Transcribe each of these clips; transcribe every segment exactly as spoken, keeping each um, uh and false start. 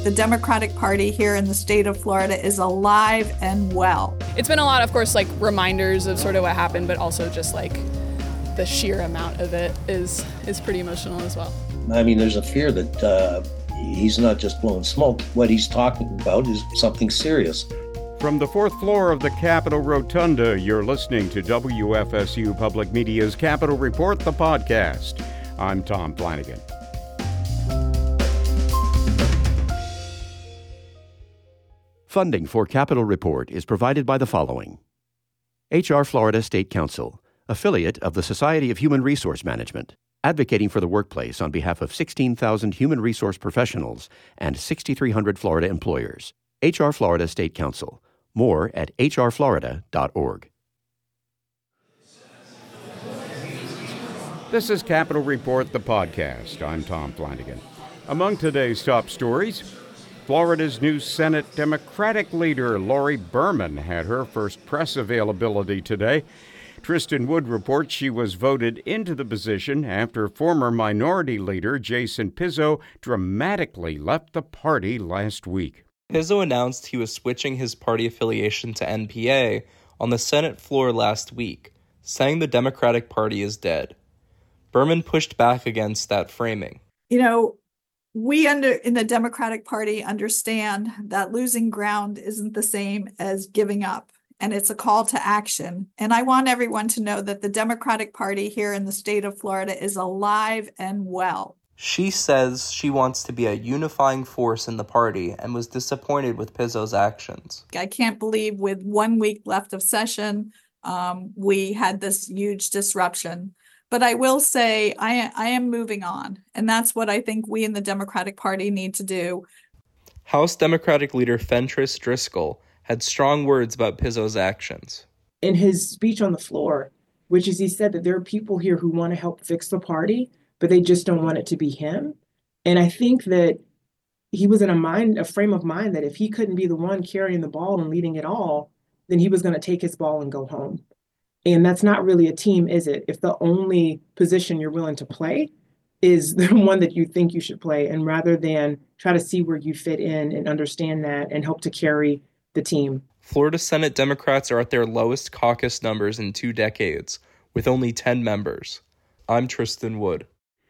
The Democratic Party here in the state of Florida is alive and well. It's been a lot, of course, like reminders of sort of what happened, but also just like the sheer amount of it is is pretty emotional as well. I mean, there's a fear that uh, he's not just blowing smoke. What he's talking about is something serious. From the fourth floor of the Capitol Rotunda, you're listening to W F S U Public Media's Capitol Report, the podcast. I'm Tom Flanagan. Funding for Capitol Report is provided by the following. H R Florida State Council, affiliate of the Society of Human Resource Management, advocating for the workplace on behalf of sixteen thousand human resource professionals and six thousand three hundred Florida employers. H R Florida State Council. More at h r florida dot org. This is Capitol Report, the podcast. I'm Tom Flanagan. Among today's top stories, Florida's new Senate Democratic leader, Lori Berman, had her first press availability today. Tristan Wood reports she was voted into the position after former minority leader Jason Pizzo dramatically left the party last week. Pizzo announced he was switching his party affiliation to N P A on the Senate floor last week, saying the Democratic Party is dead. Berman pushed back against that framing. You know, we under in the Democratic Party understand that losing ground isn't the same as giving up, and it's a call to action. And I want everyone to know that the Democratic Party here in the state of Florida is alive and well. She says she wants to be a unifying force in the party and was disappointed with Pizzo's actions. I can't believe with one week left of session, um, we had this huge disruption. But I will say I, I am moving on, and that's what I think we in the Democratic Party need to do. House Democratic leader Fentrice Driscoll had strong words about Pizzo's actions. In his speech on the floor, which is he said that there are people here who want to help fix the party, but they just don't want it to be him. And I think that he was in a mind, a frame of mind that if he couldn't be the one carrying the ball and leading it all, then he was going to take his ball and go home. And that's not really a team, is it? If the only position you're willing to play is the one that you think you should play, and rather than try to see where you fit in and understand that and help to carry the team. Florida Senate Democrats are at their lowest caucus numbers in two decades, with only ten members. I'm Tristan Wood.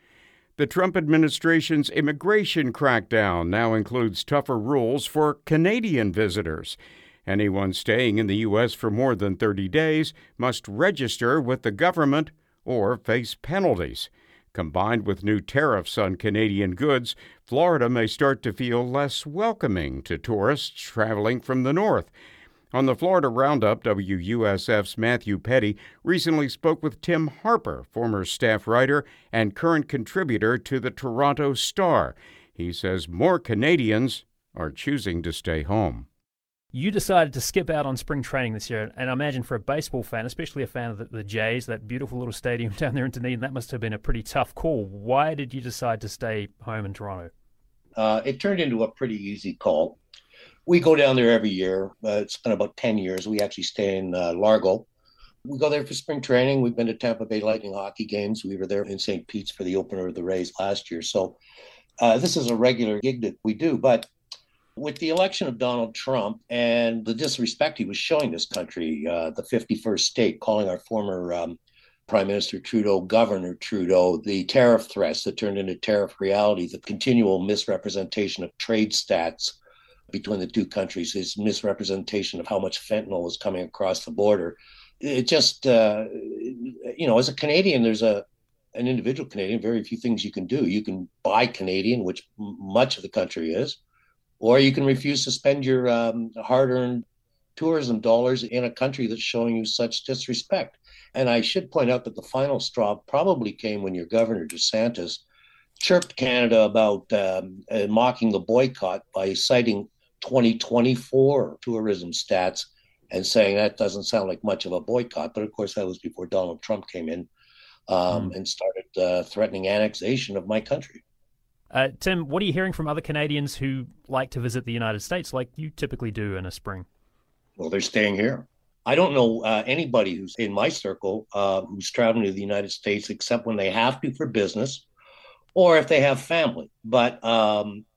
The Trump administration's immigration crackdown now includes tougher rules for Canadian visitors. Anyone staying in the U S for more than thirty days must register with the government or face penalties. Combined with new tariffs on Canadian goods, Florida may start to feel less welcoming to tourists traveling from the north. On the Florida Roundup, W U S F's Matthew Petty recently spoke with Tim Harper, former staff writer and current contributor to the Toronto Star. He says more Canadians are choosing to stay home. You decided to skip out on spring training this year, and I imagine for a baseball fan, especially a fan of the, the Jays, that beautiful little stadium down there in Dunedin, that must have been a pretty tough call. Why did you decide to stay home in Toronto? Uh, it turned into a pretty easy call. We go down there every year. Uh, it's been about ten years. We actually stay in uh, Largo. We go there for spring training. We've been to Tampa Bay Lightning hockey games. We were there in Saint Pete's for the opener of the Rays last year. So uh, this is a regular gig that we do. But with the election of Donald Trump and the disrespect he was showing this country, uh, the fifty-first state, calling our former um, Prime Minister Trudeau, Governor Trudeau, the tariff threats that turned into tariff reality, the continual misrepresentation of trade stats between the two countries, his misrepresentation of how much fentanyl is coming across the border. It just, uh, you know, as a Canadian, there's a an individual Canadian, very few things you can do. You can buy Canadian, which m- much of the country is, or you can refuse to spend your um, hard-earned tourism dollars in a country that's showing you such disrespect. And I should point out that the final straw probably came when your Governor DeSantis chirped Canada about um, uh, mocking the boycott by citing twenty twenty-four tourism stats and saying that doesn't sound like much of a boycott. But of course, that was before Donald Trump came in um, mm. and started uh, threatening annexation of my country. Uh, Tim, what are you hearing from other Canadians who like to visit the United States like you typically do in a spring? Well, they're staying here. I don't know uh, anybody who's in my circle uh, who's traveling to the United States except when they have to for business or if they have family. But um,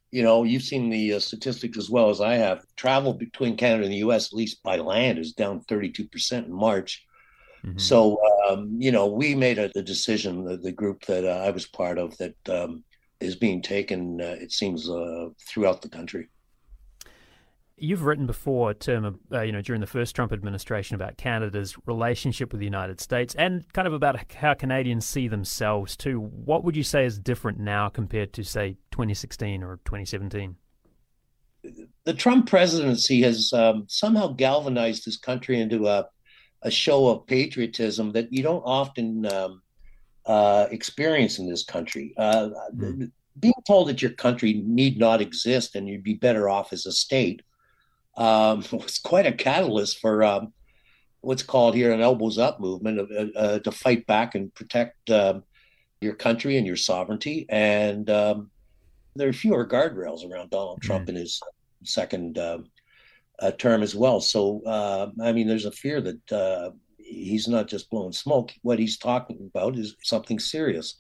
You know, you've seen the uh, statistics as well as I have. Travel between Canada and the U S, at least by land, is down thirty-two percent in March. Mm-hmm. So, um, you know, we made a, a decision, the, the group that uh, I was part of, that um, is being taken, uh, it seems, uh, throughout the country. You've written before, Tim, uh, you know, during the first Trump administration about Canada's relationship with the United States and kind of about how Canadians see themselves too. What would you say is different now compared to, say, twenty sixteen or twenty seventeen? The Trump presidency has um, somehow galvanized this country into a, a show of patriotism that you don't often um, uh, experience in this country. Uh, mm. Being told that your country need not exist and you'd be better off as a state Um, was quite a catalyst for um, what's called here an elbows up movement uh, uh, to fight back and protect um, your country and your sovereignty. And um, there are fewer guardrails around Donald Trump mm. in his second uh, uh, term as well. So, uh, I mean, there's a fear that uh, he's not just blowing smoke. What he's talking about is something serious.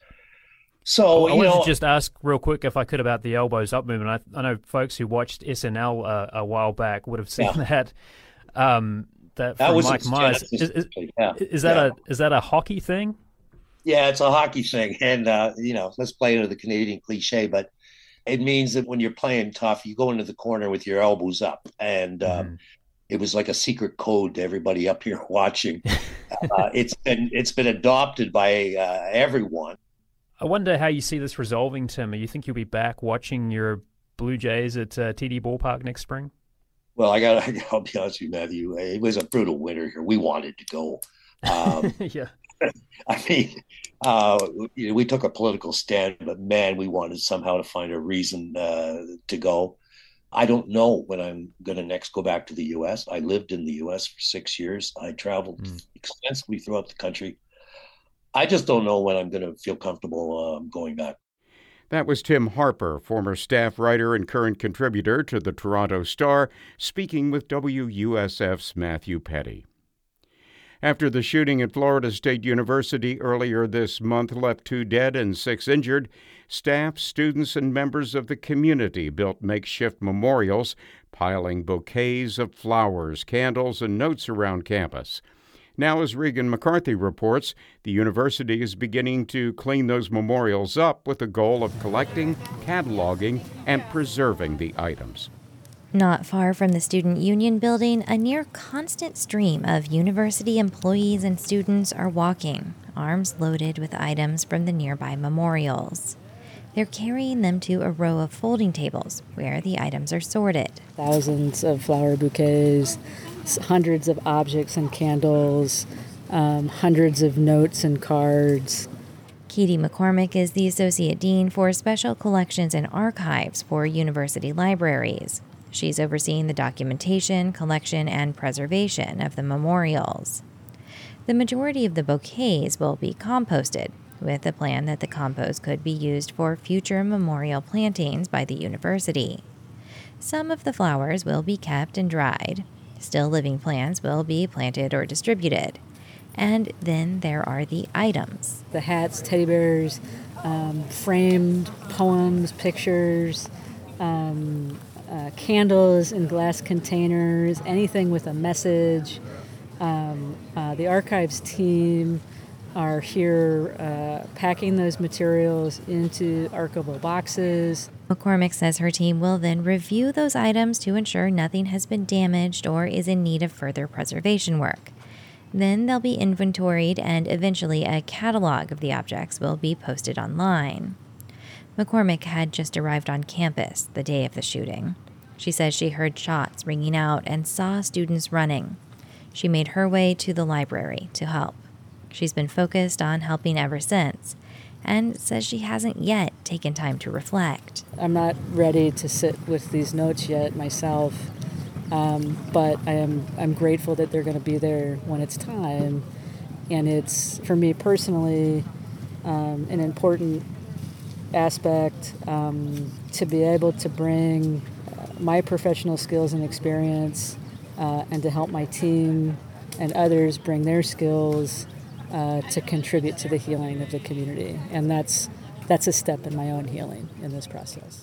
So, I you wanted know, to just ask real quick, if I could, about the elbows up movement. I, I know folks who watched S N L uh, a while back would have seen yeah. that. Um, that, that from was Mike Myers. Is, is, yeah. is that yeah. a is that a hockey thing? Yeah, it's a hockey thing, and uh, you know, let's play into the Canadian cliche, but it means that when you're playing tough, you go into the corner with your elbows up, and um, mm. it was like a secret code to everybody up here watching. uh, it's been it's been adopted by uh, everyone. I wonder how you see this resolving, Tim. You think you'll be back watching your Blue Jays at uh, T D Ballpark next spring? Well, I got I'll be honest with you, Matthew. It was a brutal winter here. We wanted to go. Um, yeah. I mean, uh, we took a political stand, but man, we wanted somehow to find a reason uh, to go. I don't know when I'm going to next go back to the U S. I lived in the U S for six years. I traveled mm. extensively throughout the country. I just don't know when I'm going to feel comfortable um, going back. That was Tim Harper, former staff writer and current contributor to the Toronto Star, speaking with W U S F's Matthew Petty. After the shooting at Florida State University earlier this month left two dead and six injured, staff, students, and members of the community built makeshift memorials, piling bouquets of flowers, candles, and notes around campus. Now, as Regan McCarthy reports, the university is beginning to clean those memorials up with the goal of collecting, cataloging, and preserving the items. Not far from the Student Union building, a near constant stream of university employees and students are walking, arms loaded with items from the nearby memorials. They're carrying them to a row of folding tables where the items are sorted. Thousands of flower bouquets, hundreds of objects and candles, um, hundreds of notes and cards. Katie McCormick is the Associate Dean for Special Collections and Archives for University Libraries. She's overseeing the documentation, collection, and preservation of the memorials. The majority of the bouquets will be composted, with a plan that the compost could be used for future memorial plantings by the university. Some of the flowers will be kept and dried. Still living plants will be planted or distributed. And then there are the items. The hats, teddy bears, um, framed poems, pictures, um, uh, candles in glass containers, anything with a message. Um, uh, the archives team are here uh, packing those materials into archival boxes. McCormick says her team will then review those items to ensure nothing has been damaged or is in need of further preservation work. Then they'll be inventoried and eventually a catalog of the objects will be posted online. McCormick had just arrived on campus the day of the shooting. She says she heard shots ringing out and saw students running. She made her way to the library to help. She's been focused on helping ever since, and says she hasn't yet taken time to reflect. I'm not ready to sit with these notes yet myself, um, but I am I'm grateful that they're going to be there when it's time. And it's, for me personally, um, an important aspect um, to be able to bring my professional skills and experience uh, and to help my team and others bring their skills Uh, to contribute to the healing of the community. And that's that's a step in my own healing in this process.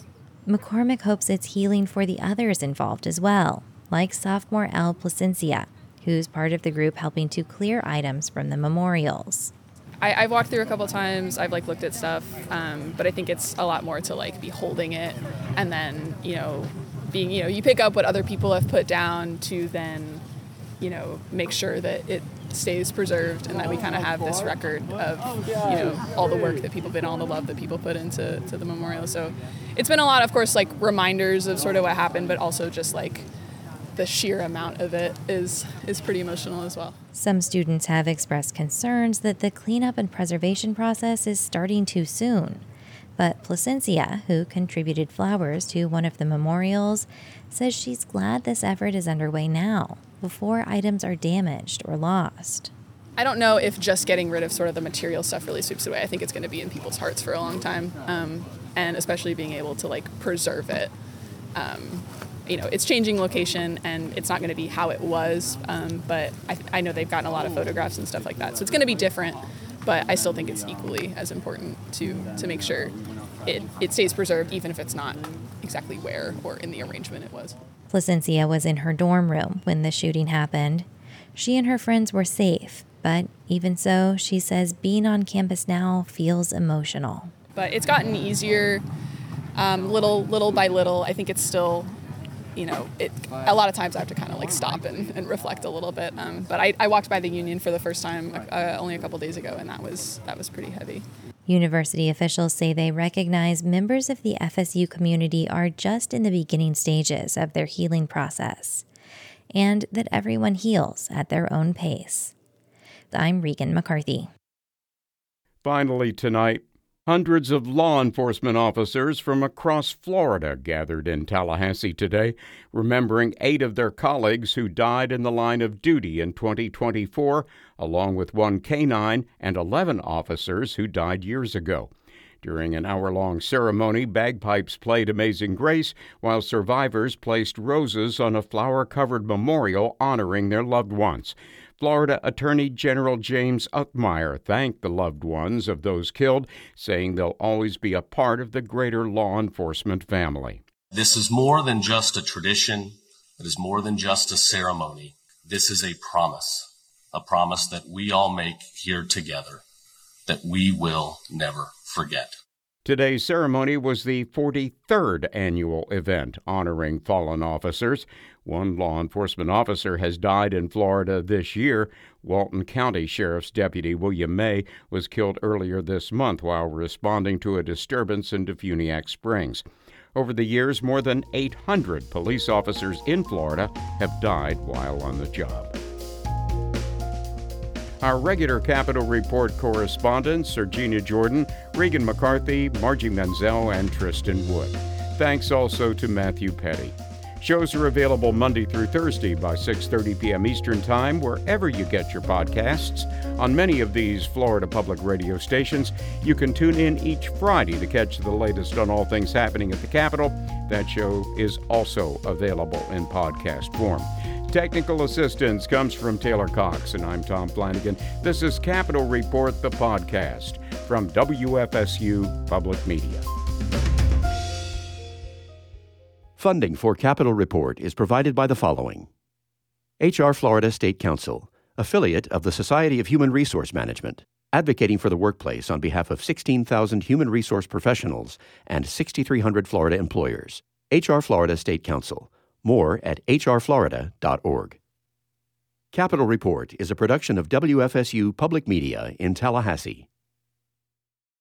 McCormick hopes it's healing for the others involved as well, like sophomore Elle Placencia, who's part of the group helping to clear items from the memorials. I, I've walked through a couple times. I've like looked at stuff, um, but I think it's a lot more to like be holding it, and then you know, being you know, you pick up what other people have put down to then, you know, make sure that it stays preserved and that we kind of have this record of you know all the work that people did, all the love that people put into to the memorial. So it's been a lot, of course, like reminders of sort of what happened, but also just like the sheer amount of it is is pretty emotional as well. Some students have expressed concerns that the cleanup and preservation process is starting too soon. But Placencia, who contributed flowers to one of the memorials, says she's glad this effort is underway now, before items are damaged or lost. I don't know if just getting rid of sort of the material stuff really sweeps it away. I think it's going to be in people's hearts for a long time, um, and especially being able to like preserve it. Um, You know, it's changing location and it's not going to be how it was, um, but I, I know they've gotten a lot of photographs and stuff like that. So it's going to be different, but I still think it's equally as important to to make sure it, it stays preserved, even if it's not exactly where or in the arrangement it was. Placencia was in her dorm room when the shooting happened. She and her friends were safe, but even so, she says being on campus now feels emotional. But it's gotten easier, um, little little by little. I think it's still... You know, it, a lot of times I have to kind of like stop and, and reflect a little bit. Um, but I, I walked by the Union for the first time uh, only a couple days ago, and that was that was pretty heavy. University officials say they recognize members of the F S U community are just in the beginning stages of their healing process, and that everyone heals at their own pace. I'm Regan McCarthy. Finally tonight, hundreds of law enforcement officers from across Florida gathered in Tallahassee today, remembering eight of their colleagues who died in the line of duty in twenty twenty-four, along with one canine and eleven officers who died years ago. During an hour-long ceremony, bagpipes played Amazing Grace, while survivors placed roses on a flower-covered memorial honoring their loved ones. Florida Attorney General James Uthmire thanked the loved ones of those killed, saying they'll always be a part of the greater law enforcement family. This is more than just a tradition. It is more than just a ceremony. This is a promise, a promise that we all make here together, that we will never forget. Today's ceremony was the forty-third annual event honoring fallen officers. One law enforcement officer has died in Florida this year. Walton County Sheriff's Deputy William May was killed earlier this month while responding to a disturbance in Defuniak Springs. Over the years, more than eight hundred police officers in Florida have died while on the job. Our regular Capitol Report correspondents are Gina Jordan, Regan McCarthy, Margie Menzel, and Tristan Wood. Thanks also to Matthew Petty. Shows are available Monday through Thursday by six thirty p.m. Eastern Time, wherever you get your podcasts. On many of these Florida public radio stations, you can tune in each Friday to catch the latest on all things happening at the Capitol. That show is also available in podcast form. Technical assistance comes from Taylor Cox, and I'm Tom Flanagan. This is Capitol Report, the podcast from W F S U Public Media. Funding for Capitol Report is provided by the following: H R Florida State Council, affiliate of the Society of Human Resource Management, advocating for the workplace on behalf of sixteen thousand human resource professionals and six thousand three hundred Florida employers. H R Florida State Council. More at h r florida dot org. Capitol Report is a production of W F S U Public Media in Tallahassee.